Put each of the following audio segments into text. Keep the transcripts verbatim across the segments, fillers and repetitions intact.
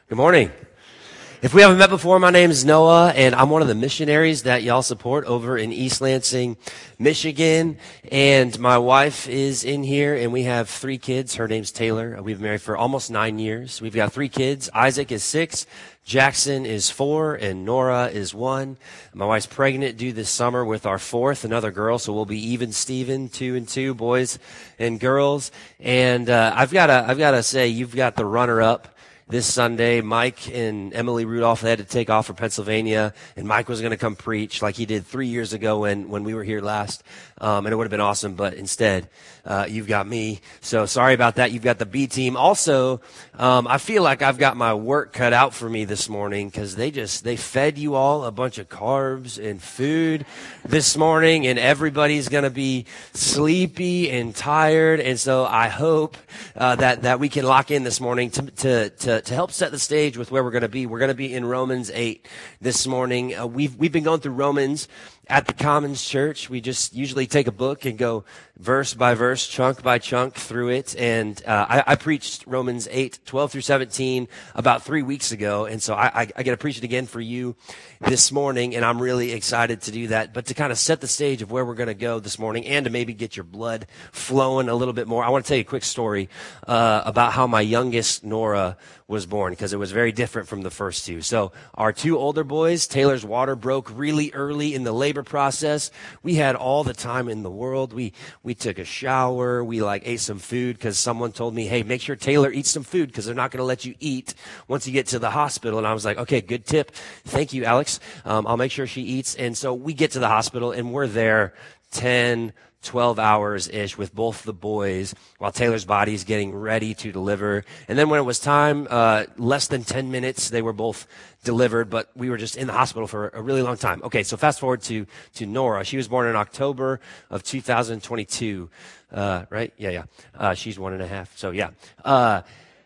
Good morning. If we haven't met before, my name is Noah, and I'm one of the missionaries that y'all support over in East Lansing, Michigan. And my wife is in here, and we have three kids. Her name's Taylor. We've been married for almost nine years. We've got three kids. Isaac is six, Jackson is four, and Nora is one. My wife's pregnant due this summer with our fourth, another girl, so we'll be even Steven, two and two, boys and girls. And uh, I've got to, I've got to say, you've got the runner-up. This Sunday, Mike and Emily Rudolph had to take off for Pennsylvania, and Mike was going to come preach like he did three years ago when, when we were here last, um, and it would have been awesome, but instead, uh, you've got me. So sorry about that. You've got the B team. Also, um, I feel like I've got my work cut out for me this morning because they just, they fed you all a bunch of carbs and food this morning, and everybody's going to be sleepy and tired, and so I hope uh, that, that we can lock in this morning to, to, to To help set the stage with where we're going to be. We're going to be in Romans eight this morning. Uh, we've we've been going through Romans at the Commons Church. We just usually take a book and go verse by verse, chunk by chunk through it. And uh, I, I preached Romans eight, twelve through seventeen about three weeks ago. And so I, I, I get to preach it again for you this morning, and I'm really excited to do that. But to kind of set the stage of where we're going to go this morning and to maybe get your blood flowing a little bit more, I want to tell you a quick story uh, about how my youngest, Nora, was born, because it was very different from the first two. So our two older boys, Taylor's water broke really early in the labor process. We had all the time in the world. We we took a shower. We like ate some food because someone told me, hey, make sure Taylor eats some food because they're not going to let you eat once you get to the hospital. And I was like, okay, good tip. Thank you, Alex. Um, I'll make sure she eats. And so we get to the hospital, and we're there ten, twelve hours-ish with both the boys while Taylor's body's getting ready to deliver. And then when it was time, uh, less than ten minutes, they were both delivered, but we were just in the hospital for a really long time. Okay, so fast forward to, to Nora. She was born in October of two thousand twenty-two, uh, right? Yeah, yeah. Uh, she's one and a half, so yeah. Uh,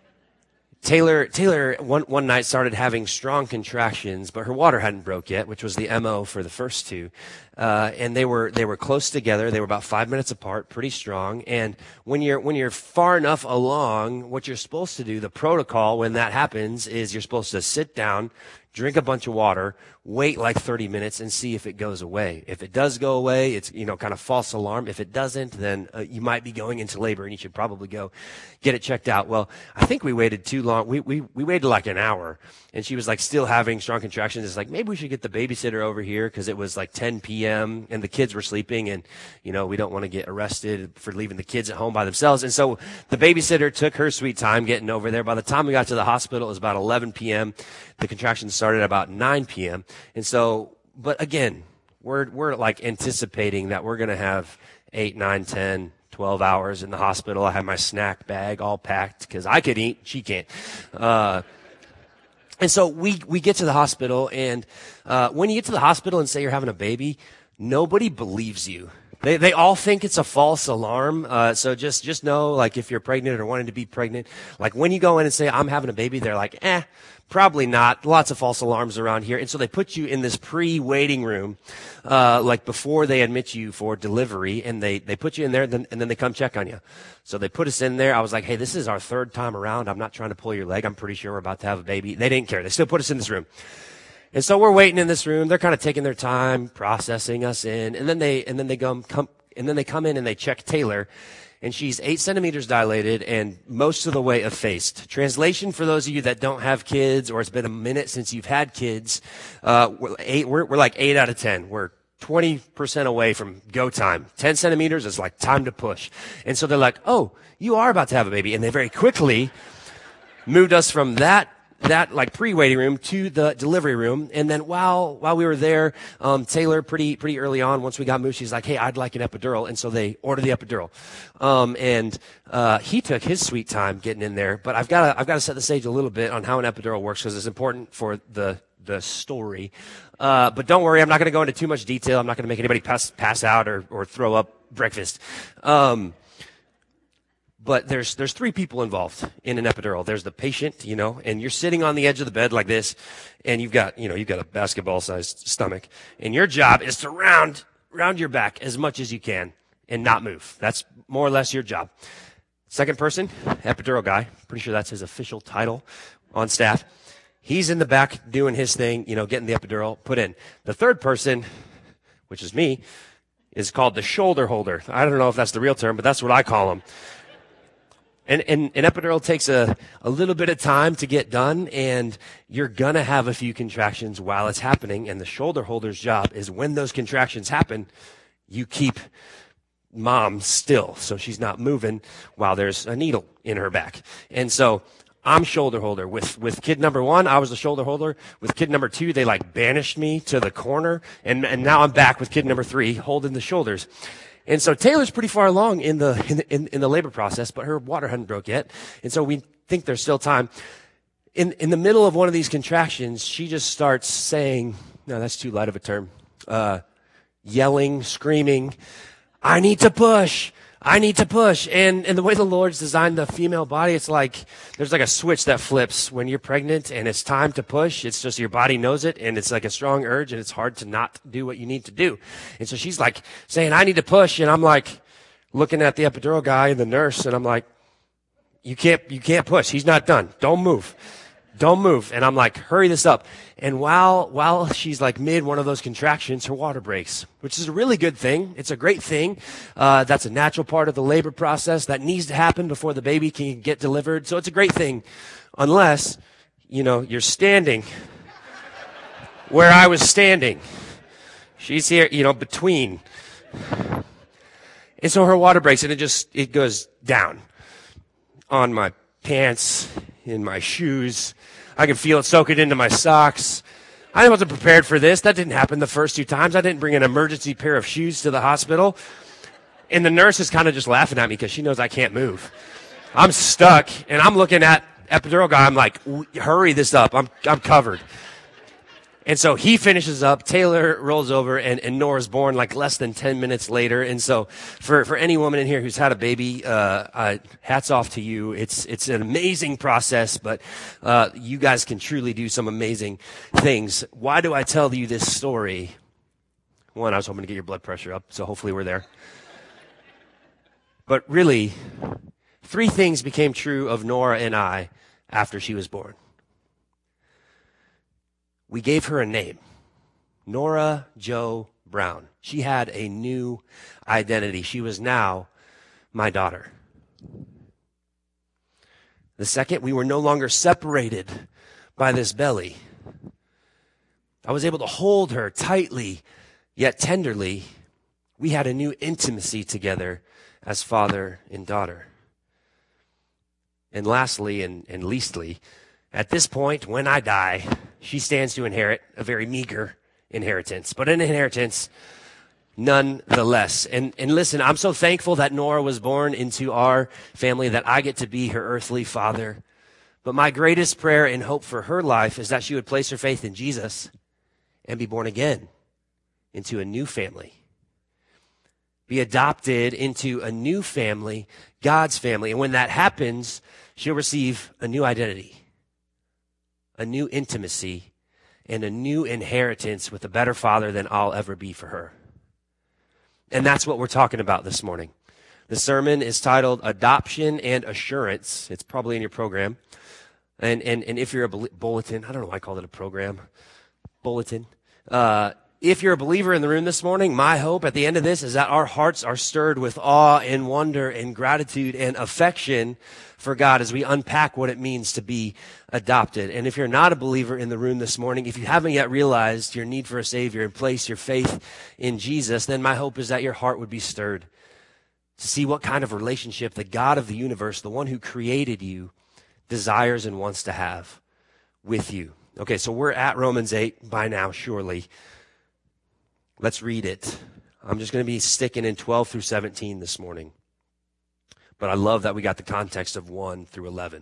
Taylor, Taylor one, one night started having strong contractions, but her water hadn't broke yet, which was the M O for the first two. Uh, and they were, they were close together. They were about five minutes apart, pretty strong. And when you're, when you're far enough along, what you're supposed to do, the protocol when that happens is you're supposed to sit down, drink a bunch of water, wait like thirty minutes and see if it goes away. If it does go away, it's, you know, kind of false alarm. If it doesn't, then uh, you might be going into labor and you should probably go get it checked out. Well, I think we waited too long. We, we, we waited like an hour, and she was like still having strong contractions. It's like, maybe we should get the babysitter over here because it was like ten p.m. and the kids were sleeping, and, you know, we don't want to get arrested for leaving the kids at home by themselves. And so the babysitter took her sweet time getting over there. By the time we got to the hospital, it was about eleven p.m. The contractions started at about nine p.m. And so, but again, we're, we're like anticipating that we're going to have eight, nine, ten, twelve hours in the hospital. I had my snack bag all packed because I could eat. She can't. Uh, and so we, we get to the hospital, and, uh, when you get to the hospital and say you're having a baby, nobody believes you. They they all think it's a false alarm. Uh, so just, just know, like, if you're pregnant or wanting to be pregnant, like when you go in and say, I'm having a baby, they're like, eh, probably not. Lots of false alarms around here. And so they put you in this pre-waiting room, uh, like before they admit you for delivery, and they, they put you in there, and then, and then they come check on you. So they put us in there. I was like, hey, this is our third time around. I'm not trying to pull your leg. I'm pretty sure we're about to have a baby. They didn't care. They still put us in this room. And so we're waiting in this room. They're kind of taking their time, processing us in, and then they and then they come, come and then they come in and they check Taylor, and she's eight centimeters dilated and most of the way effaced. Translation for those of you that don't have kids, or it's been a minute since you've had kids, uh, we're, eight, we're, we're like eight out of ten. We're twenty percent away from go time. ten centimeters is like time to push. And so they're like, oh, you are about to have a baby, and they very quickly moved us from that. that like pre-waiting room to the delivery room. And then while, while we were there, um, Taylor pretty, pretty early on, once we got moved, she's like, hey, I'd like an epidural. And so they ordered the epidural. Um, and, uh, he took his sweet time getting in there, but I've got to, I've got to set the stage a little bit on how an epidural works because it's important for the, the story. Uh, but don't worry, I'm not going to go into too much detail. I'm not going to make anybody pass, pass out or, or throw up breakfast. Um, But there's there's three people involved in an epidural. There's the patient, you know, and you're sitting on the edge of the bed like this, and you've got, you know, you've got a basketball-sized stomach, and your job is to round round your back as much as you can and not move. That's more or less your job. Second person, epidural guy. Pretty sure that's his official title on staff. He's in the back doing his thing, you know, getting the epidural put in. The third person, which is me, is called the shoulder holder. I don't know if that's the real term, but that's what I call him. And, and an epidural takes a, a little bit of time to get done, and you're going to have a few contractions while it's happening. And the shoulder holder's job is when those contractions happen, you keep mom still so she's not moving while there's a needle in her back. And so I'm shoulder holder. With, with kid number one, I was the shoulder holder. With kid number two, they like banished me to the corner. And, and now I'm back with kid number three holding the shoulders. And so Taylor's pretty far along in the, in the, in, in the labor process, but her water hadn't broke yet. And so we think there's still time. In, in the middle of one of these contractions, she just starts saying, no, that's too light of a term, uh, yelling, screaming, I need to push. I need to push. And, and the way the Lord's designed the female body, it's like, there's like a switch that flips when you're pregnant and it's time to push. It's just your body knows it, and it's like a strong urge, and it's hard to not do what you need to do. And so she's like saying, I need to push. And I'm like looking at the epidural guy and the nurse, and I'm like, you can't, you can't push. He's not done. Don't move. Don't move. And I'm like, hurry this up. And while, while she's like mid one of those contractions, her water breaks, which is a really good thing. It's a great thing. Uh, that's a natural part of the labor process that needs to happen before the baby can get delivered. So it's a great thing. Unless, you know, you're standing where I was standing. She's here, you know, between. And so her water breaks, and it just, it goes down on my pants, in my shoes. I can feel it soaking into my socks. I wasn't prepared for this. That didn't happen the first two times. I didn't bring an emergency pair of shoes to the hospital. And the nurse is kind of just laughing at me because she knows I can't move. I'm stuck, and I'm looking at epidural guy. I'm like, hurry this up. I'm, I'm covered. And so he finishes up, Taylor rolls over, and, and Nora's born like less than ten minutes later. And so for, for any woman in here who's had a baby, uh, uh, hats off to you. It's, it's an amazing process, but, uh, you guys can truly do some amazing things. Why do I tell you this story? One, I was hoping to get your blood pressure up, so hopefully we're there. But really, three things became true of Nora and I after she was born. We gave her a name, Nora Jo Brown. She had a new identity. She was now my daughter. The second, we were no longer separated by this belly. I was able to hold her tightly, yet tenderly. We had a new intimacy together as father and daughter. And lastly, and, and leastly, at this point, when I die, she stands to inherit a very meager inheritance, but an inheritance nonetheless. And, and listen, I'm so thankful that Nora was born into our family, that I get to be her earthly father. But my greatest prayer and hope for her life is that she would place her faith in Jesus and be born again into a new family. Be adopted into a new family, God's family. And when that happens, she'll receive a new identity, a new intimacy, and a new inheritance with a better father than I'll ever be for her. And that's what we're talking about this morning. The sermon is titled Adoption and Assurance. It's probably in your program. And and and if you're a bulletin, I don't know why I called it a program. Bulletin. Uh, if you're a believer in the room this morning, my hope at the end of this is that our hearts are stirred with awe and wonder and gratitude and affection for God as we unpack what it means to be adopted. And if you're not a believer in the room this morning, if you haven't yet realized your need for a Savior and place your faith in Jesus, then my hope is that your heart would be stirred to see what kind of relationship the God of the universe, the one who created you, desires and wants to have with you. Okay, so we're at Romans eight by now, surely. Let's read it. I'm just going to be sticking in twelve through seventeen this morning. But I love that we got the context of one through eleven.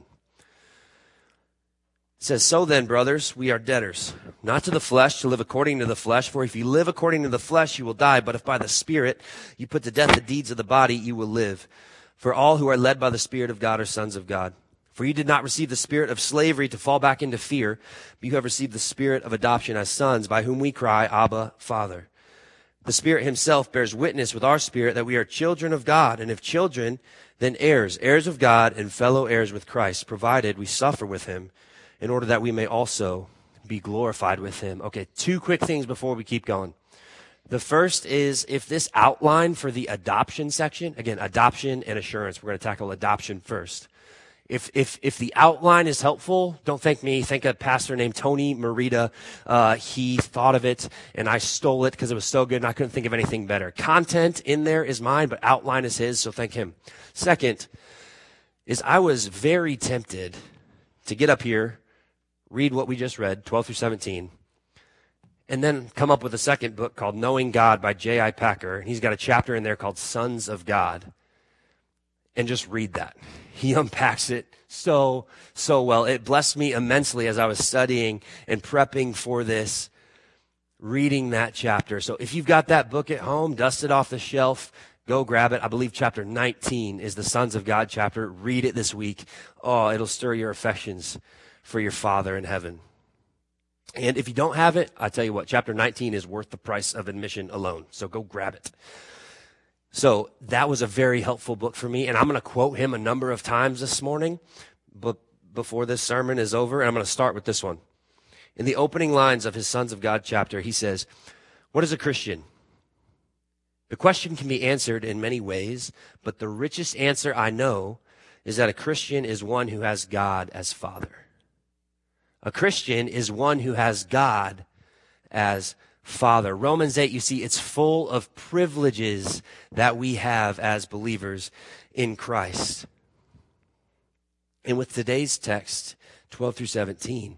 It says, so then, brothers, we are debtors, not to the flesh, to live according to the flesh. For if you live according to the flesh, you will die. But if by the Spirit you put to death the deeds of the body, you will live. For all who are led by the Spirit of God are sons of God. For you did not receive the spirit of slavery to fall back into fear, but you have received the Spirit of adoption as sons, by whom we cry, Abba, Father. The Spirit himself bears witness with our spirit that we are children of God, and if children, then heirs, heirs of God and fellow heirs with Christ, provided we suffer with him in order that we may also be glorified with him. Okay, two quick things before we keep going. The first is if this outline for the adoption section, again, adoption and assurance, we're going to tackle adoption first. If if if the outline is helpful, don't thank me. Thank a pastor named Tony Merida. Uh, he thought of it, and I stole it because it was so good, and I couldn't think of anything better. Content in there is mine, but outline is his, so thank him. Second is I was very tempted to get up here, read what we just read, twelve through seventeen, and then come up with a second book called Knowing God by J I Packer. And he's got a chapter in there called Sons of God, and just read that. He unpacks it so, so well. It blessed me immensely as I was studying and prepping for this, reading that chapter. So if you've got that book at home, dust it off the shelf, go grab it. I believe chapter nineteen is the Sons of God chapter. Read it this week. Oh, it'll stir your affections for your Father in heaven. And if you don't have it, I tell you what, chapter nineteen is worth the price of admission alone. So go grab it. So that was a very helpful book for me, and I'm going to quote him a number of times this morning, but before this sermon is over, and I'm going to start with this one. In the opening lines of his Sons of God chapter, he says, "What is a Christian? The question can be answered in many ways, but the richest answer I know is that a Christian is one who has God as Father. A Christian is one who has God as Father." Romans eight, you see, it's full of privileges that we have as believers in Christ. And with today's text, twelve through seventeen,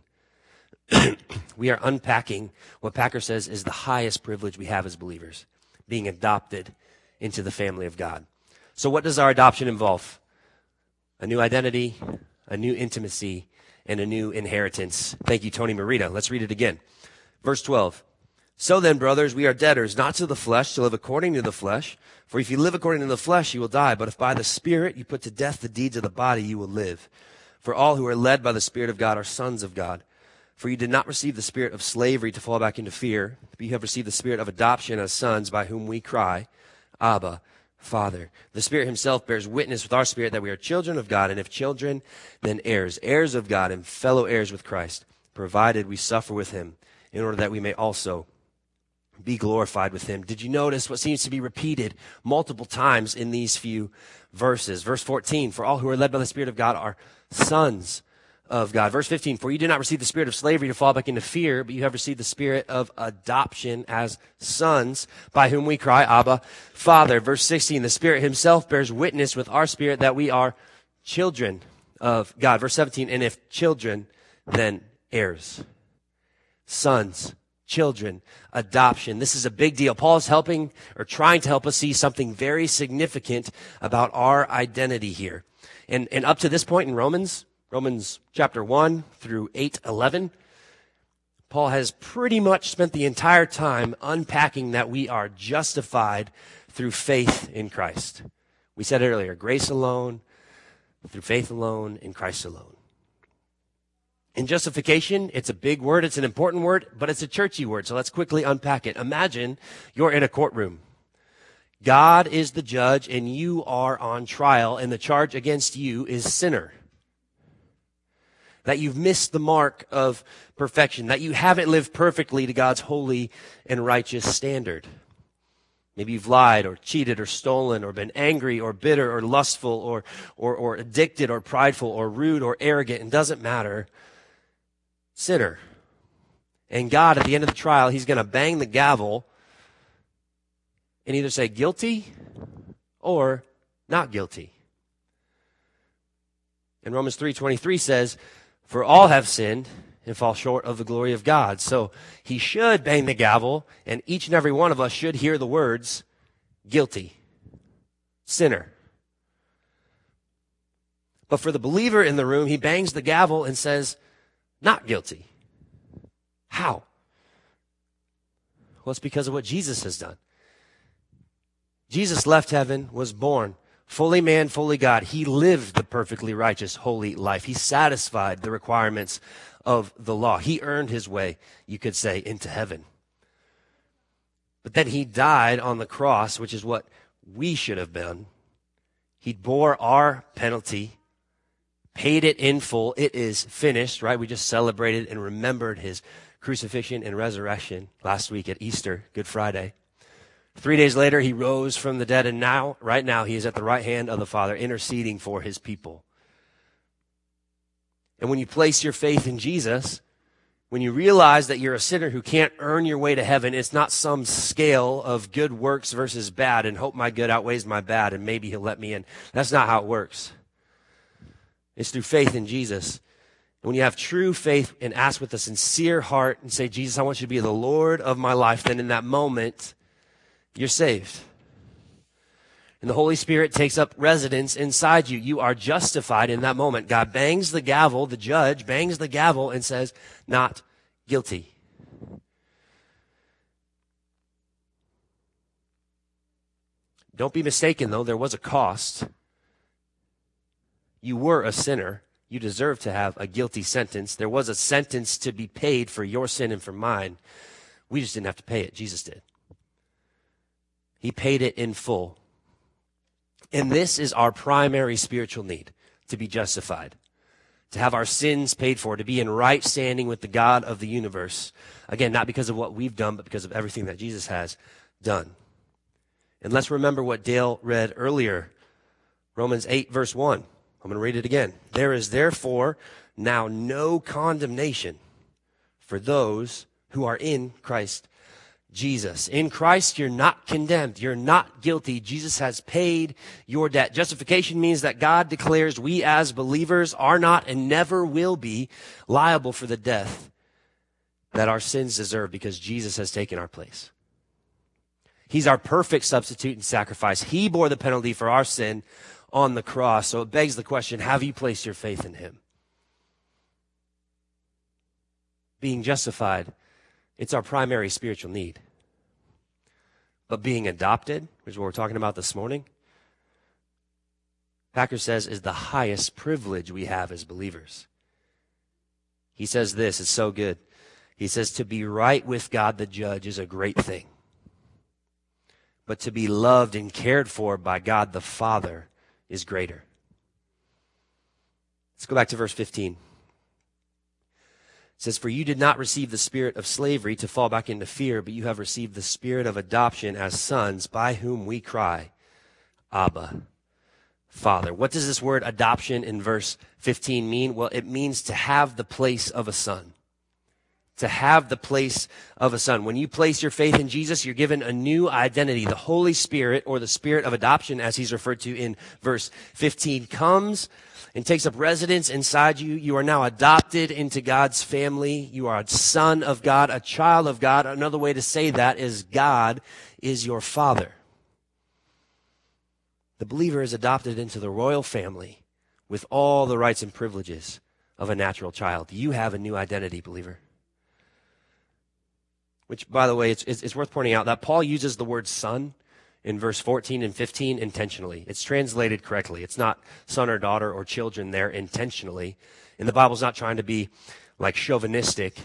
we are unpacking what Packer says is the highest privilege we have as believers, being adopted into the family of God. So what does our adoption involve? A new identity, a new intimacy, and a new inheritance. Thank you, Tony Merida. Let's read it again. Verse twelve. "So then, brothers, we are debtors, not to the flesh, to live according to the flesh. For if you live according to the flesh, you will die. But if by the Spirit you put to death the deeds of the body, you will live. For all who are led by the Spirit of God are sons of God. For you did not receive the spirit of slavery to fall back into fear, but you have received the spirit of adoption as sons, by whom we cry, Abba, Father. The Spirit himself bears witness with our spirit that we are children of God, and if children, then heirs, heirs of God and fellow heirs with Christ, provided we suffer with him, in order that we may also be glorified with him." Did you notice what seems to be repeated multiple times in these few verses? Verse fourteen, "For all who are led by the Spirit of God are sons of God." Verse fifteen, "For you did not receive the spirit of slavery to fall back into fear, but you have received the spirit of adoption as sons, by whom we cry, Abba, Father." Verse sixteen, "The Spirit himself bears witness with our spirit that we are children of God." Verse seventeen, "And if children, then heirs." Sons, children, adoption. This is a big deal. Paul is helping or trying to help us see something very significant about our identity here. And, and up to this point in Romans, Romans chapter one through eight eleven, Paul has pretty much spent the entire time unpacking that we are justified through faith in Christ. We said it earlier, grace alone, through faith alone, in Christ alone. In justification, it's a big word, it's an important word, but it's a churchy word, so let's quickly unpack it. Imagine you're in a courtroom. God is the judge, and you are on trial, and the charge against you is sinner. That you've missed the mark of perfection, that you haven't lived perfectly to God's holy and righteous standard. Maybe you've lied or cheated or stolen or been angry or bitter or lustful or, or, or addicted or prideful or rude or arrogant. It doesn't matter. Sinner. And God, at the end of the trial, he's going to bang the gavel and either say guilty or not guilty. And Romans three twenty-three says, "For all have sinned and fall short of the glory of God." So he should bang the gavel, and each and every one of us should hear the words, guilty, sinner. But for the believer in the room, he bangs the gavel and says, not guilty. How? Well, it's because of what Jesus has done. Jesus left heaven, was born, fully man, fully God. He lived the perfectly righteous, holy life. He satisfied the requirements of the law. He earned his way, you could say, into heaven. But then he died on the cross, which is what we should have been. He bore our penalty, paid it in full. It is finished, right? We just celebrated and remembered his crucifixion and resurrection last week at Easter, Good Friday. Three days later, he rose from the dead, and now, right now, he is at the right hand of the Father, interceding for his people. And when you place your faith in Jesus, when you realize that you're a sinner who can't earn your way to heaven, it's not some scale of good works versus bad and hope my good outweighs my bad and maybe he'll let me in. That's not how it works. It's through faith in Jesus. And when you have true faith and ask with a sincere heart and say, Jesus, I want you to be the Lord of my life, then in that moment, you're saved. And the Holy Spirit takes up residence inside you. You are justified in that moment. God bangs the gavel, the judge bangs the gavel and says, not guilty. Don't be mistaken, though. There was a cost. You were a sinner. You deserve to have a guilty sentence. There was a sentence to be paid for your sin and for mine. We just didn't have to pay it. Jesus did. He paid it in full. And this is our primary spiritual need, to be justified, to have our sins paid for, to be in right standing with the God of the universe. Again, not because of what we've done, but because of everything that Jesus has done. And let's remember what Dale read earlier, Romans eight, verse one. I'm going to read it again. There is therefore now no condemnation for those who are in Christ Jesus. In Christ, you're not condemned. You're not guilty. Jesus has paid your debt. Justification means that God declares we as believers are not and never will be liable for the death that our sins deserve because Jesus has taken our place. He's our perfect substitute and sacrifice. He bore the penalty for our sin on the cross. So it begs the question, have you placed your faith in him? Being justified, it's our primary spiritual need. But being adopted, which is what we're talking about this morning, Packer says is the highest privilege we have as believers. He says this, it's so good. He says to be right with God the judge is a great thing. But to be loved and cared for by God the Father is greater. Let's go back to verse fifteen. It says, for you did not receive the spirit of slavery to fall back into fear, but you have received the spirit of adoption as sons, by whom we cry, Abba, Father. What does this word adoption in verse fifteen mean? Well, it means to have the place of a son. To have the place of a son. When you place your faith in Jesus, you're given a new identity. The Holy Spirit, or the spirit of adoption, as he's referred to in verse fifteen, comes and takes up residence inside you. You are now adopted into God's family. You are a son of God, a child of God. Another way to say that is God is your father. The believer is adopted into the royal family with all the rights and privileges of a natural child. You have a new identity, believer. Which, by the way, it's, it's, it's worth pointing out that Paul uses the word son in verse fourteen and fifteen intentionally. It's translated correctly. It's not son or daughter or children there intentionally. And the Bible's not trying to be like chauvinistic.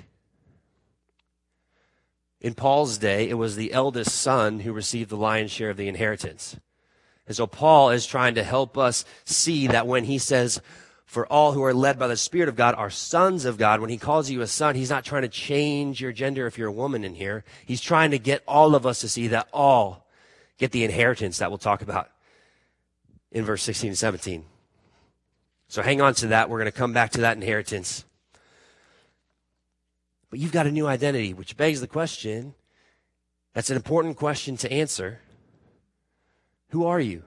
In Paul's day, it was the eldest son who received the lion's share of the inheritance. And so Paul is trying to help us see that when he says, for all who are led by the Spirit of God are sons of God, when he calls you a son, he's not trying to change your gender if you're a woman in here. He's trying to get all of us to see that all get the inheritance that we'll talk about in verse sixteen and seventeen. So hang on to that. We're going to come back to that inheritance. But you've got a new identity, which begs the question, that's an important question to answer. Who are you?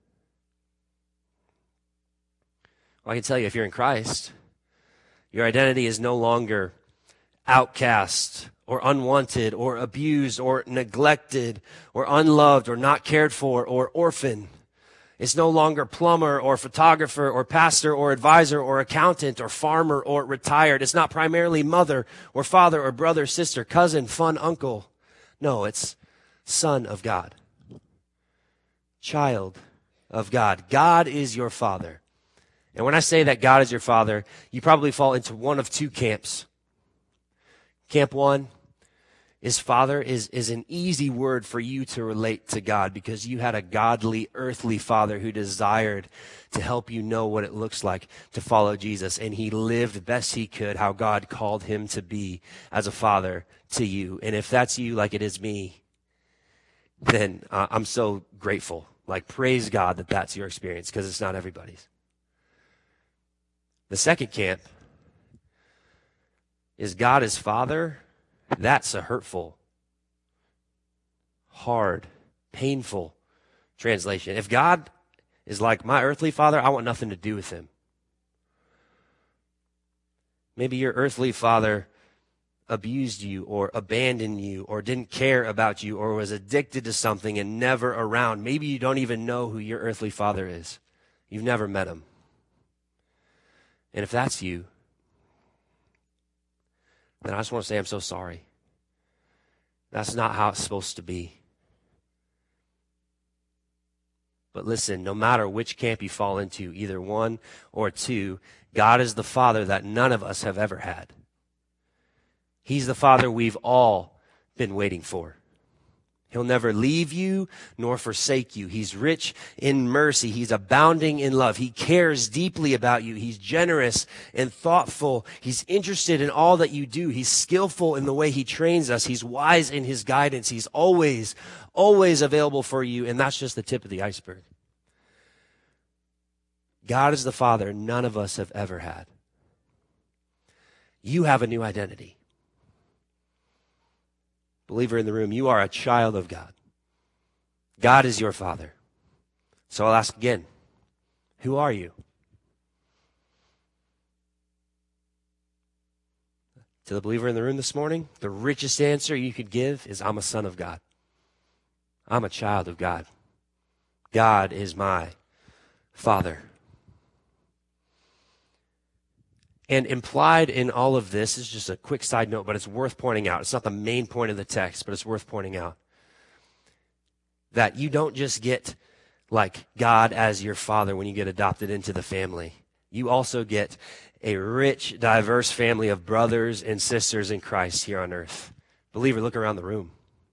Well, I can tell you, if you're in Christ, your identity is no longer outcast or unwanted or abused or neglected or unloved or not cared for or orphan. It's no longer plumber or photographer or pastor or advisor or accountant or farmer or retired. It's not primarily mother or father or brother, sister, cousin, fun uncle. No, it's son of God. Child of God. God is your father. And when I say that God is your father, you probably fall into one of two camps. Camp one is father is, is an easy word for you to relate to God because you had a godly, earthly father who desired to help you know what it looks like to follow Jesus. And he lived best he could how God called him to be as a father to you. And if that's you like it is me, then uh, I'm so grateful. Like, praise God that that's your experience because it's not everybody's. The second camp is God is father. That's a hurtful, hard, painful translation. If God is like my earthly father, I want nothing to do with him. Maybe your earthly father abused you or abandoned you or didn't care about you or was addicted to something and never around. Maybe you don't even know who your earthly father is. You've never met him. And if that's you, then I just want to say I'm so sorry. That's not how it's supposed to be. But listen, no matter which camp you fall into, either one or two, God is the Father that none of us have ever had. He's the Father we've all been waiting for. He'll never leave you nor forsake you. He's rich in mercy. He's abounding in love. He cares deeply about you. He's generous and thoughtful. He's interested in all that you do. He's skillful in the way he trains us. He's wise in his guidance. He's always, always available for you. And that's just the tip of the iceberg. God is the Father none of us have ever had. You have a new identity. Believer in the room, you are a child of God. God is your Father. So I'll ask again, who are you? To the believer in the room this morning, the richest answer you could give is, I'm a son of God. I'm a child of God. God is my Father. And implied in all of this is just a quick side note, but it's worth pointing out. It's not the main point of the text, but it's worth pointing out that you don't just get like God as your father when you get adopted into the family. You also get a rich, diverse family of brothers and sisters in Christ here on earth. Believer, look around the room.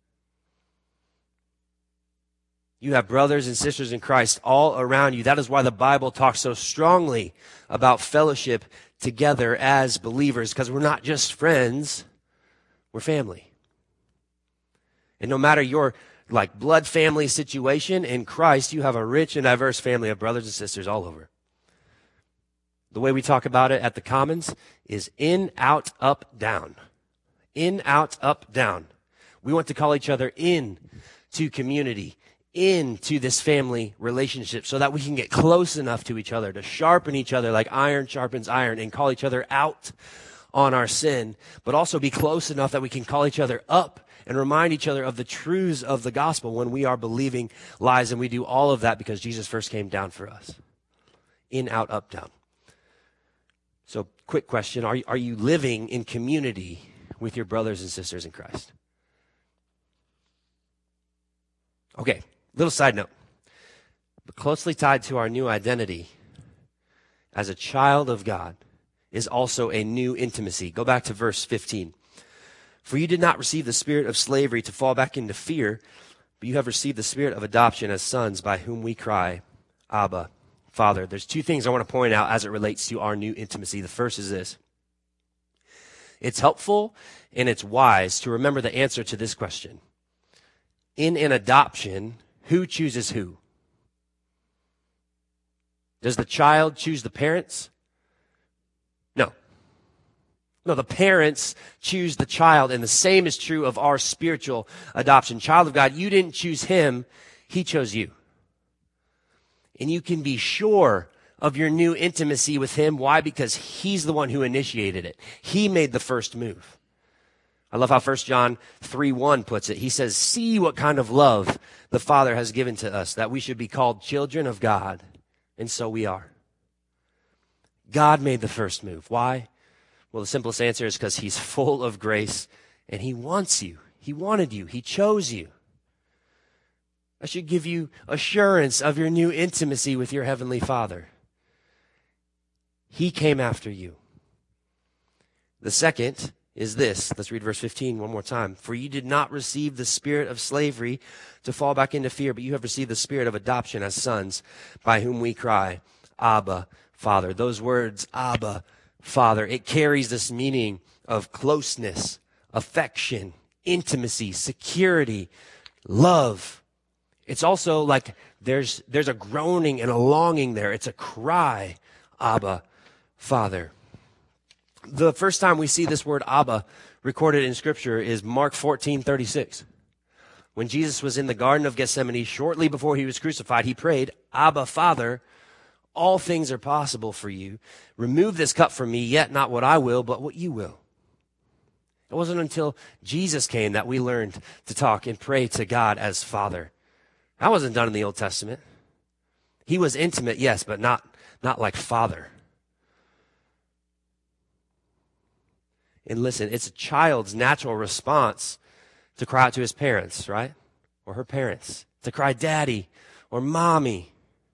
You have brothers and sisters in Christ all around you. That is why the Bible talks so strongly about fellowship together as believers, because we're not just friends, we're family. And no matter your like blood family situation, in Christ, you have a rich and diverse family of brothers and sisters all over. The way we talk about it at the Commons is in, out, up, down. In, out, up, down. We want to call each other in to community, into this family relationship so that we can get close enough to each other to sharpen each other like iron sharpens iron and call each other out on our sin, but also be close enough that we can call each other up and remind each other of the truths of the gospel when we are believing lies. And we do all of that because Jesus first came down for us. In, out, up, down. So quick question. Are, are you living in community with your brothers and sisters in Christ? Okay. Little side note, but closely tied to our new identity as a child of God is also a new intimacy. Go back to verse fifteen. For you did not receive the spirit of slavery to fall back into fear, but you have received the spirit of adoption as sons by whom we cry, Abba, Father. There's two things I want to point out as it relates to our new intimacy. The first is this. It's helpful and it's wise to remember the answer to this question. In an adoption, who chooses who? Does the child choose the parents? No. No, the parents choose the child, and the same is true of our spiritual adoption. Child of God, you didn't choose him, he chose you. And you can be sure of your new intimacy with him. Why? Because he's the one who initiated it. He made the first move. I love how First John three one puts it. He says, see what kind of love the Father has given to us, that we should be called children of God. And so we are. God made the first move. Why? Well, the simplest answer is because he's full of grace and he wants you. He wanted you. He chose you. That should give you assurance of your new intimacy with your Heavenly Father. He came after you. The second is this. Let's read verse fifteen one more time. For you did not receive the spirit of slavery to fall back into fear, but you have received the spirit of adoption as sons, by whom we cry, Abba, Father. Those words, Abba, Father, it carries this meaning of closeness, affection, intimacy, security, love. It's also like there's there's a groaning and a longing there. It's a cry, Abba, Father. The first time we see this word Abba recorded in Scripture is Mark fourteen thirty-six. When Jesus was in the Garden of Gethsemane, shortly before he was crucified, he prayed, Abba, Father, all things are possible for you. Remove this cup from me, yet not what I will, but what you will. It wasn't until Jesus came that we learned to talk and pray to God as Father. That wasn't done in the Old Testament. He was intimate, yes, but not, not like Father. And listen, it's a child's natural response to cry out to his parents, right? Or her parents. To cry daddy or mommy.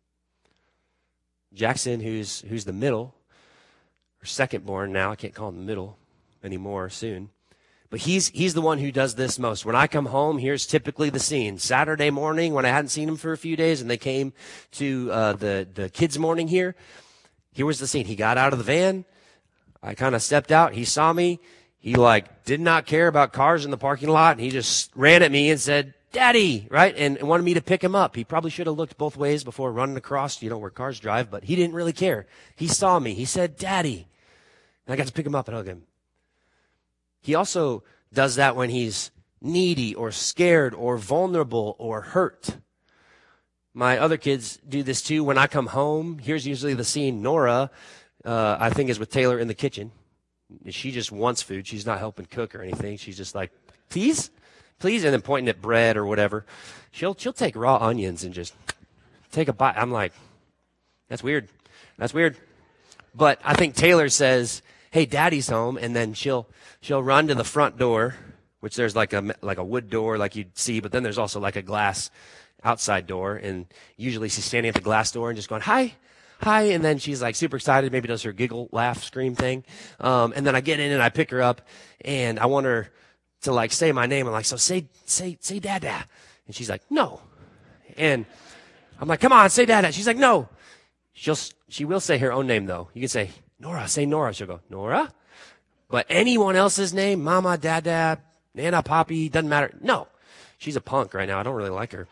Jackson, who's who's the middle, or second born now, I can't call him the middle anymore soon. But he's he's the one who does this most. When I come home, here's typically the scene. Saturday morning, when I hadn't seen him for a few days, and they came to uh, the, the kids' morning here, here was the scene. He got out of the van. I kind of stepped out. He saw me. He, like, did not care about cars in the parking lot, and he just ran at me and said, Daddy, right? And, and wanted me to pick him up. He probably should have looked both ways before running across, you know, where cars drive, but he didn't really care. He saw me. He said, Daddy. And I got to pick him up and hug him. He also does that when he's needy or scared or vulnerable or hurt. My other kids do this too. When I come home, here's usually the scene. Nora, uh, I think, is with Taylor in the kitchen. She just wants food. She's not helping cook or anything. She's just like, please, please, and then pointing at bread or whatever. She'll she'll take raw onions and just take a bite. I'm like, that's weird. That's weird. But I think Taylor says, hey, Daddy's home, and then she'll she'll run to the front door, which there's like a like a wood door like you'd see, but then there's also like a glass outside door, and usually she's standing at the glass door and just going, hi. Hi, and then she's like super excited, maybe does her giggle, laugh, scream thing. Um, and then I get in and I pick her up, and I want her to like say my name. I'm like, so say, say, say Dada. And she's like, no. And I'm like, come on, say Dada. She's like, no. She'll, she will say her own name though. You can say, Nora, say Nora. She'll go, Nora? But anyone else's name, Mama, Dada, Nana, Poppy, doesn't matter. No. She's a punk right now. I don't really like her.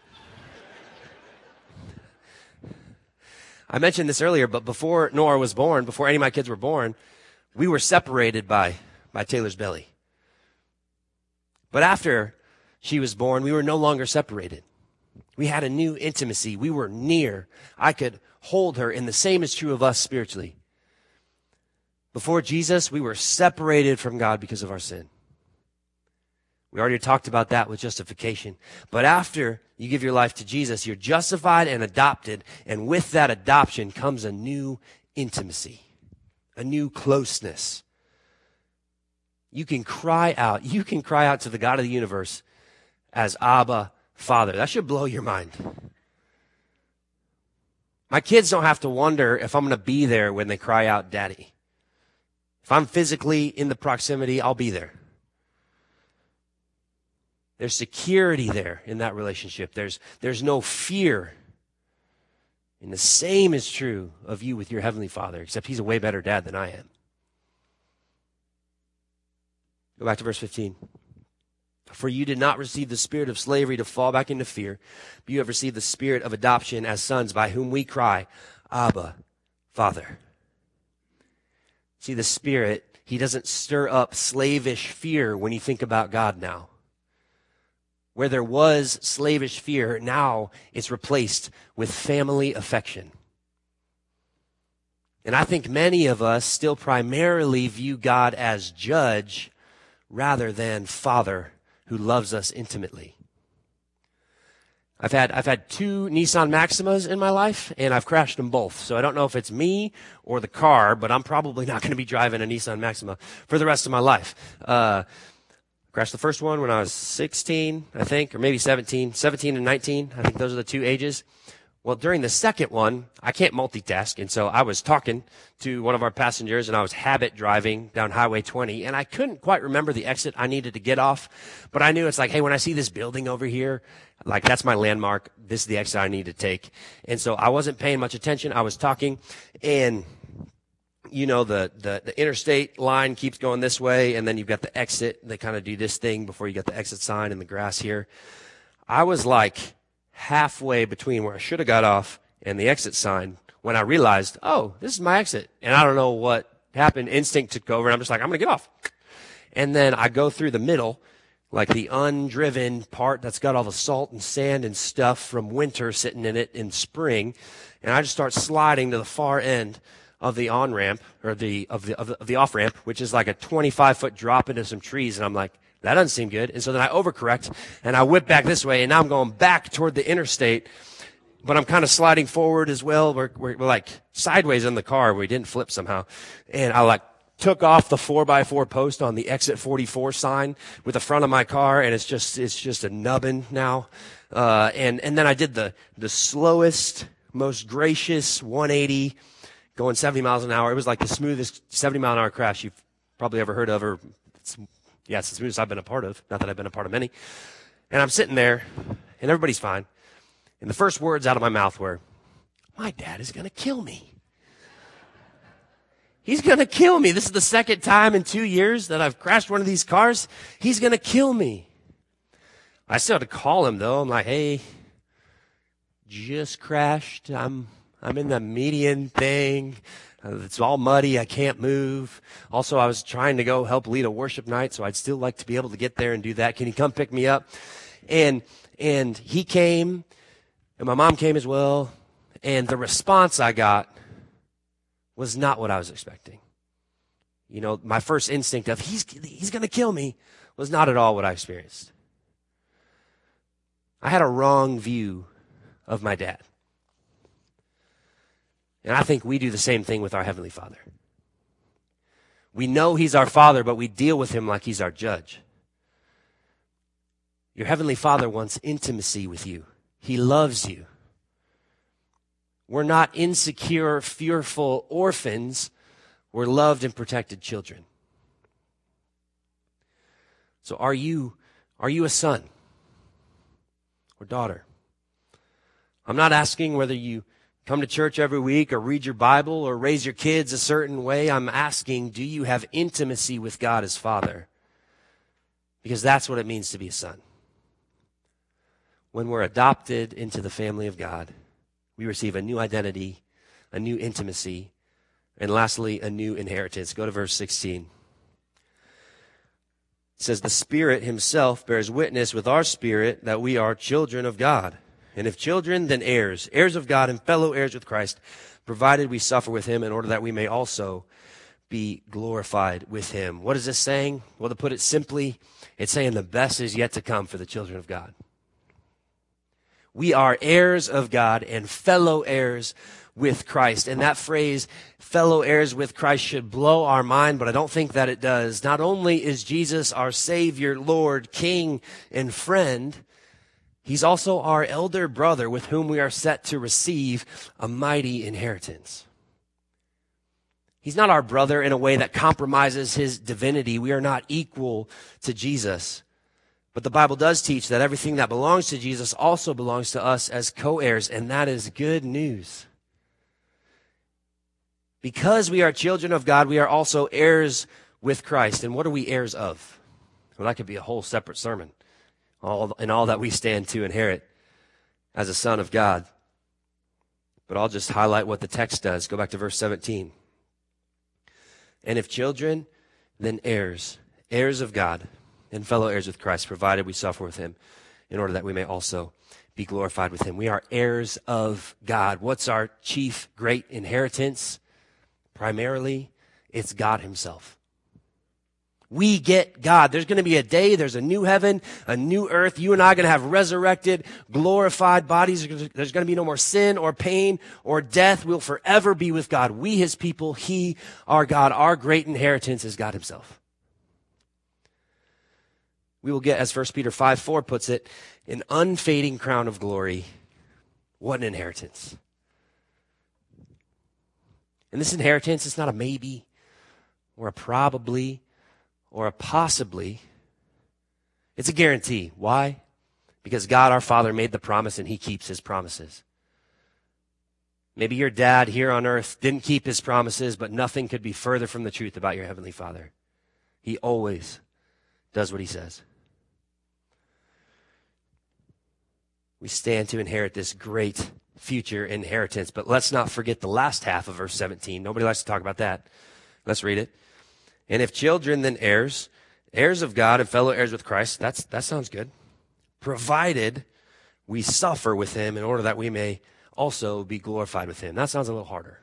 I mentioned this earlier, but before Nora was born, before any of my kids were born, we were separated by, by Taylor's belly. But after she was born, we were no longer separated. We had a new intimacy. We were near. I could hold her, and the same is true of us spiritually. Before Jesus, we were separated from God because of our sin. We already talked about that with justification. But after you give your life to Jesus, you're justified and adopted. And with that adoption comes a new intimacy, a new closeness. You can cry out. You can cry out to the God of the universe as Abba, Father. That should blow your mind. My kids don't have to wonder if I'm going to be there when they cry out, Daddy. If I'm physically in the proximity, I'll be there. There's security there in that relationship. There's, there's no fear. And the same is true of you with your Heavenly Father, except He's a way better dad than I am. Go back to verse fifteen. For you did not receive the spirit of slavery to fall back into fear, but you have received the spirit of adoption as sons, by whom we cry, Abba, Father. See, the Spirit, He doesn't stir up slavish fear when you think about God now. Where there was slavish fear, now it's replaced with family affection. And I think many of us still primarily view God as judge rather than Father who loves us intimately. I've had I've had two Nissan Maximas in my life, and I've crashed them both. So I don't know if it's me or the car, but I'm probably not going to be driving a Nissan Maxima for the rest of my life. Uh, crashed the first one when I was sixteen, I think, or maybe seventeen. seventeen and nineteen, I think those are the two ages. Well, during the second one, I can't multitask, and so I was talking to one of our passengers, and I was habit driving down Highway twenty, and I couldn't quite remember the exit I needed to get off, but I knew it's like, hey, when I see this building over here, like that's my landmark, this is the exit I need to take. And so I wasn't paying much attention. I was talking, and you know, the, the, the interstate line keeps going this way, and then you've got the exit. They kind of do this thing before you get the exit sign in the grass here. I was like halfway between where I should have got off and the exit sign when I realized, oh, this is my exit. And I don't know what happened. Instinct took over, and I'm just like, I'm going to get off. And then I go through the middle, like the undriven part that's got all the salt and sand and stuff from winter sitting in it in spring, and I just start sliding to the far end of the on-ramp, or the of the of the, of the off-ramp, which is like a twenty-five foot drop into some trees, and I'm like, that doesn't seem good. And so then I overcorrect, and I whip back this way, and now I'm going back toward the interstate, but I'm kind of sliding forward as well. We're, we're, we're like sideways in the car. We didn't flip somehow. And I like took off the four by four post on the exit forty-four sign with the front of my car, and it's just, it's just a nubbin now. Uh, and, and then I did the, the slowest, most gracious one eighty going seventy miles an hour. It was like the smoothest seventy mile an hour crash you've probably ever heard of, or it's, yeah, it's the smoothest I've been a part of. Not that I've been a part of many. And I'm sitting there, and everybody's fine. And the first words out of my mouth were, my dad is going to kill me. He's going to kill me. This is the second time in two years that I've crashed one of these cars. He's going to kill me. I still had to call him, though. I'm like, hey, just crashed. I'm I'm in the median thing. Uh, it's all muddy. I can't move. Also, I was trying to go help lead a worship night, so I'd still like to be able to get there and do that. Can you come pick me up? And and he came, and my mom came as well. And the response I got was not what I was expecting. You know, my first instinct of he's he's going to kill me was not at all what I experienced. I had a wrong view of my dad. And I think we do the same thing with our Heavenly Father. We know He's our Father, but we deal with Him like He's our judge. Your Heavenly Father wants intimacy with you. He loves you. We're not insecure, fearful orphans. We're loved and protected children. So are you, are you a son or daughter? I'm not asking whether you come to church every week or read your Bible or raise your kids a certain way. I'm asking, do you have intimacy with God as Father? Because that's what it means to be a son. When we're adopted into the family of God, we receive a new identity, a new intimacy, and lastly, a new inheritance. Go to verse sixteen. It says, the Spirit Himself bears witness with our spirit that we are children of God. And if children, then heirs, heirs of God and fellow heirs with Christ, provided we suffer with Him in order that we may also be glorified with Him. What is this saying? Well, to put it simply, it's saying the best is yet to come for the children of God. We are heirs of God and fellow heirs with Christ. And that phrase, fellow heirs with Christ, should blow our mind, but I don't think that it does. Not only is Jesus our Savior, Lord, King, and friend, He's also our elder brother with whom we are set to receive a mighty inheritance. He's not our brother in a way that compromises His divinity. We are not equal to Jesus. But the Bible does teach that everything that belongs to Jesus also belongs to us as co-heirs, and that is good news. Because we are children of God, we are also heirs with Christ. And what are we heirs of? Well, that could be a whole separate sermon. All, and all that we stand to inherit as a son of God. But I'll just highlight what the text does. Go back to verse seventeen. And if children, then heirs, heirs of God, and fellow heirs with Christ, provided we suffer with Him, in order that we may also be glorified with Him. We are heirs of God. What's our chief great inheritance? Primarily, it's God Himself. We get God. There's going to be a day, there's a new heaven, a new earth. You and I are going to have resurrected, glorified bodies. There's going to be no more sin or pain or death. We'll forever be with God. We, His people, He, our God. Our great inheritance is God Himself. We will get, as First Peter five four puts it, an unfading crown of glory What an inheritance. And this inheritance is not a maybe or a probably or a possibly. It's a guarantee. Why? Because God our Father made the promise and he keeps his promises. Maybe your dad here on earth didn't keep his promises, but nothing could be further from the truth about your heavenly Father. He always does what he says. We stand to inherit this great future inheritance, but let's not forget the last half of verse seventeen. Nobody likes to talk about that. Let's read it. And if children, then heirs, heirs of God and fellow heirs with Christ. That's, that sounds good. Provided we suffer with him in order that we may also be glorified with him. That sounds a little harder.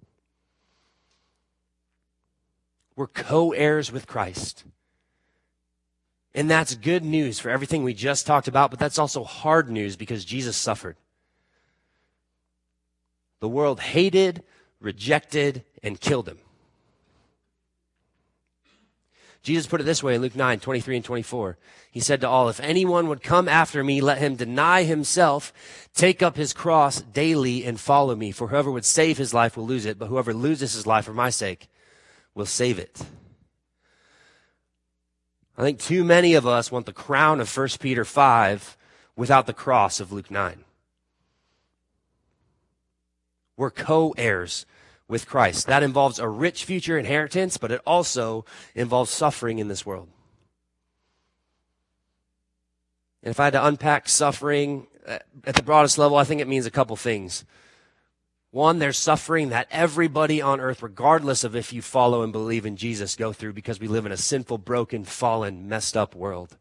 We're co-heirs with Christ. And that's good news for everything we just talked about, but that's also hard news because Jesus suffered. The world hated, rejected, and killed him. Jesus put it this way in Luke nine, twenty-three and twenty-four. He said to all, if anyone would come after me, let him deny himself, take up his cross daily and follow me. For whoever would save his life will lose it, but whoever loses his life for my sake will save it. I think too many of us want the crown of First Peter five without the cross of Luke nine. We're co-heirs with Christ. That involves a rich future inheritance, but it also involves suffering in this world. And if I had to unpack suffering at the broadest level, I think it means a couple things. One, there's suffering that everybody on earth, regardless of if you follow and believe in Jesus, go through because we live in a sinful, broken, fallen, messed up world.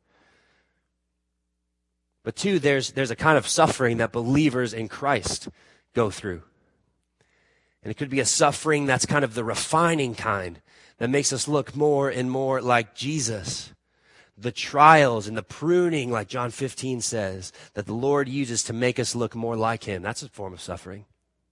But two, there's, there's a kind of suffering that believers in Christ go through. And it could be a suffering that's kind of the refining kind that makes us look more and more like Jesus. The trials and the pruning, like John fifteen says, that the Lord uses to make us look more like him. That's a form of suffering.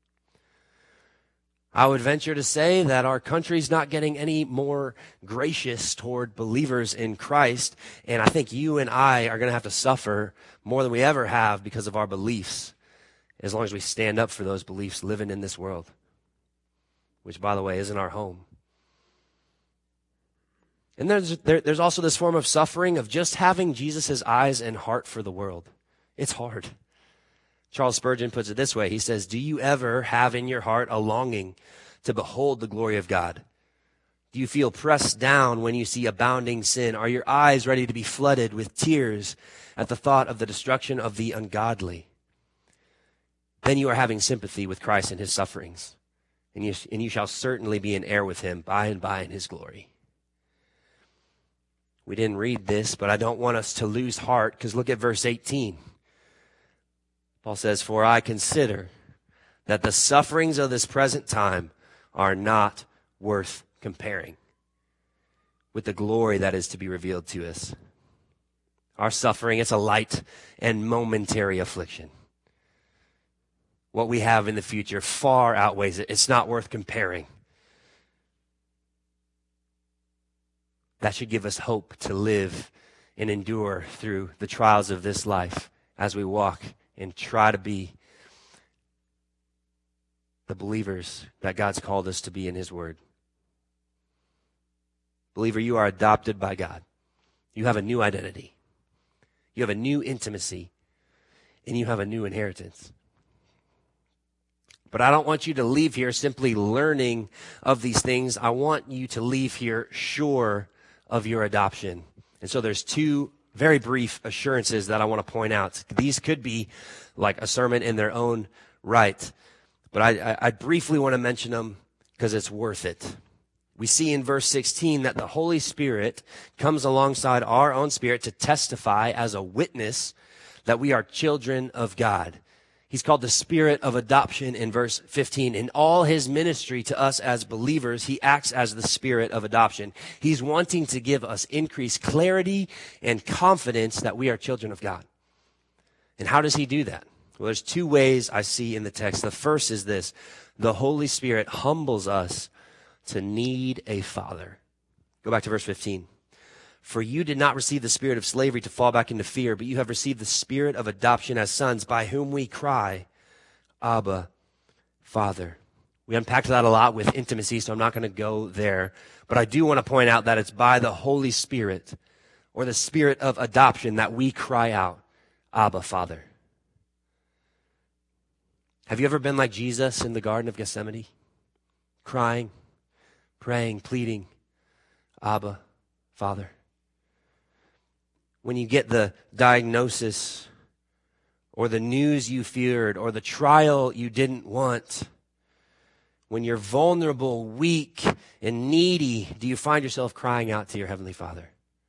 I would venture to say that our country's not getting any more gracious toward believers in Christ. And I think you and I are going to have to suffer more than we ever have because of our beliefs, as long as we stand up for those beliefs living in this world, which, by the way, isn't our home. And there's, there, there's also this form of suffering of just having Jesus' eyes and heart for the world. It's hard. Charles Spurgeon puts it this way. He says, do you ever have in your heart a longing to behold the glory of God? Do you feel pressed down when you see abounding sin? Are your eyes ready to be flooded with tears at the thought of the destruction of the ungodly? Then you are having sympathy with Christ and his sufferings. And you, and you shall certainly be an heir with him by and by in his glory. We didn't read this, but I don't want us to lose heart, because look at verse eighteen. Paul says, for I consider that the sufferings of this present time are not worth comparing with the glory that is to be revealed to us. Our suffering, it's a light and momentary affliction. What we have in the future far outweighs it. It's not worth comparing. That should give us hope to live and endure through the trials of this life as we walk and try to be the believers that God's called us to be in his word. Believer, you are adopted by God. You have a new identity. You have a new intimacy. And you have a new inheritance. But I don't want you to leave here simply learning of these things. I want you to leave here sure of your adoption. And so there's two very brief assurances that I want to point out. These could be like a sermon in their own right. But I, I, I briefly want to mention them because it's worth it. We see in verse sixteen that the Holy Spirit comes alongside our own spirit to testify as a witness that we are children of God. He's called the Spirit of adoption in verse fifteen. In all his ministry to us as believers, he acts as the Spirit of adoption. He's wanting to give us increased clarity and confidence that we are children of God. And how does he do that? Well, there's two ways I see in the text. The first is this: the Holy Spirit humbles us to need a father. Go back to verse fifteen. For you did not receive the spirit of slavery to fall back into fear, but you have received the Spirit of adoption as sons, by whom we cry, Abba, Father. We unpacked that a lot with intimacy, so I'm not going to go there. But I do want to point out that it's by the Holy Spirit, or the Spirit of adoption, that we cry out, Abba, Father. Have you ever been like Jesus in the Garden of Gethsemane? Crying, praying, pleading, Abba, Father. When you get the diagnosis or the news you feared or the trial you didn't want, when you're vulnerable, weak, and needy, do you find yourself crying out to your Heavenly Father?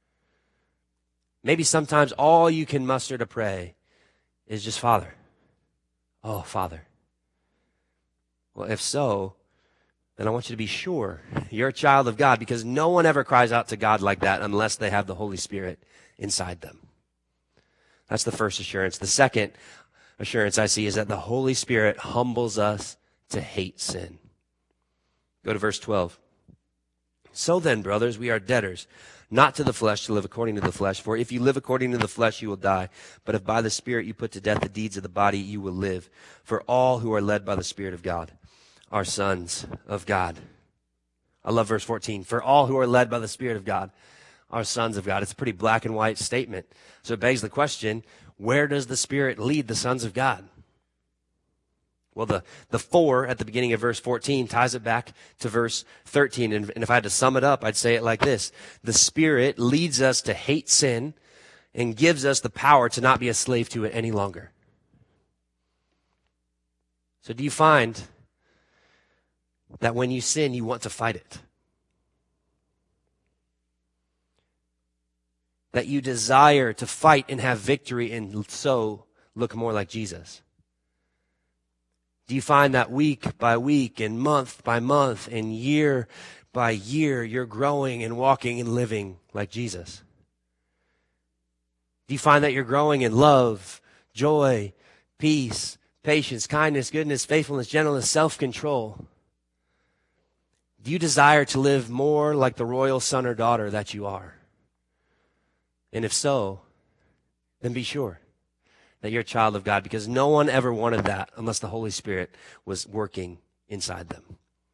Maybe sometimes all you can muster to pray is just Father. Oh, Father. Well, if so, then I want you to be sure you're a child of God, because no one ever cries out to God like that unless they have the Holy Spirit inside them. That's the first assurance. The second assurance I see is that the Holy Spirit humbles us to hate sin. Go to verse twelve. So then, brothers, we are debtors, not to the flesh, to live according to the flesh. For if you live according to the flesh, you will die. But if by the Spirit you put to death the deeds of the body, you will live. For all who are led by the Spirit of God are sons of God. I love verse fourteen. For all who are led by the Spirit of God are sons of God. It's a pretty black and white statement. So it begs the question, where does the Spirit lead the sons of God? Well, the, the four at the beginning of verse fourteen ties it back to verse thirteen. And, and if I had to sum it up, I'd say it like this. The Spirit leads us to hate sin and gives us the power to not be a slave to it any longer. So do you find that when you sin, you want to fight it? That you desire to fight and have victory and so look more like Jesus? Do you find that week by week and month by month and year by year you're growing and walking and living like Jesus? Do you find that you're growing in love, joy, peace, patience, kindness, goodness, faithfulness, gentleness, self-control? Do you desire to live more like the royal son or daughter that you are? And if so, then be sure that you're a child of God, because no one ever wanted that unless the Holy Spirit was working inside them.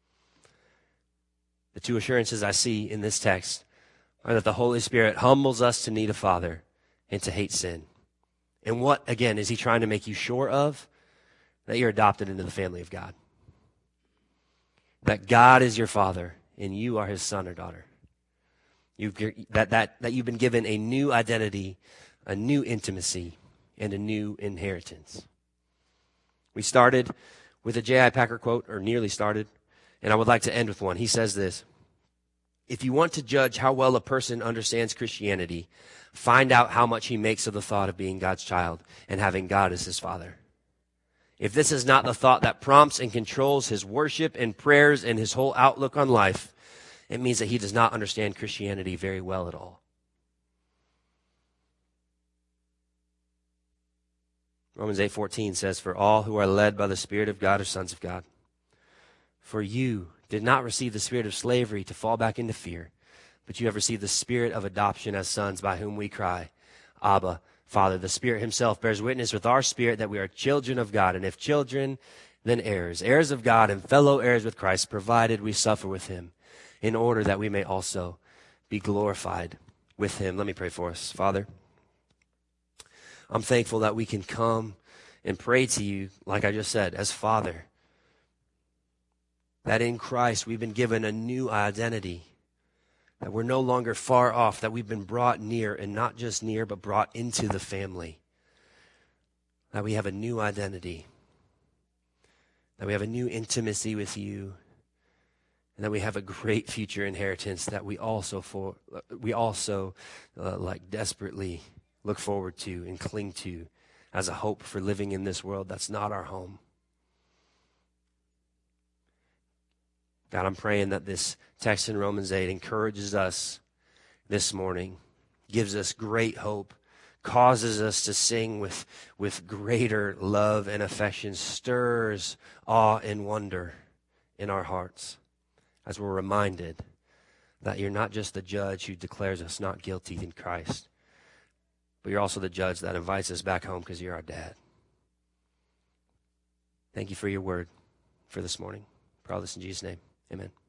The two assurances I see in this text are that the Holy Spirit humbles us to need a Father and to hate sin. And what, again, is he trying to make you sure of? That you're adopted into the family of God. That God is your Father and you are his son or daughter. You've, that, that, that you've been given a new identity, a new intimacy, and a new inheritance. We started with a J I. Packer quote, or nearly started, and I would like to end with one. He says this: if you want to judge how well a person understands Christianity, find out how much he makes of the thought of being God's child and having God as his Father. If this is not the thought that prompts and controls his worship and prayers and his whole outlook on life, it means that he does not understand Christianity very well at all. Romans eight fourteen says, for all who are led by the Spirit of God are sons of God. For you did not receive the spirit of slavery to fall back into fear, but you have received the spirit of adoption as sons, by whom we cry, Abba, Father. The Spirit himself bears witness with our spirit that we are children of God, and if children, then heirs, heirs of God and fellow heirs with Christ, provided we suffer with him, in order that we may also be glorified with him. Let me pray for us. Father, I'm thankful that we can come and pray to you, like I just said, as Father. That in Christ we've been given a new identity. That we're no longer far off, that we've been brought near, and not just near, but brought into the family. That we have a new identity. That we have a new intimacy with you. And that we have a great future inheritance that we also for we also uh, like desperately look forward to and cling to as a hope for living in this world that's not our home. God, I'm praying that this text in Romans eight encourages us this morning, gives us great hope, causes us to sing with, with greater love and affection, stirs awe and wonder in our hearts as we're reminded that you're not just the judge who declares us not guilty in Christ, but you're also the judge that invites us back home because you're our dad. Thank you for your word for this morning. Pray all this in Jesus' name. Amen.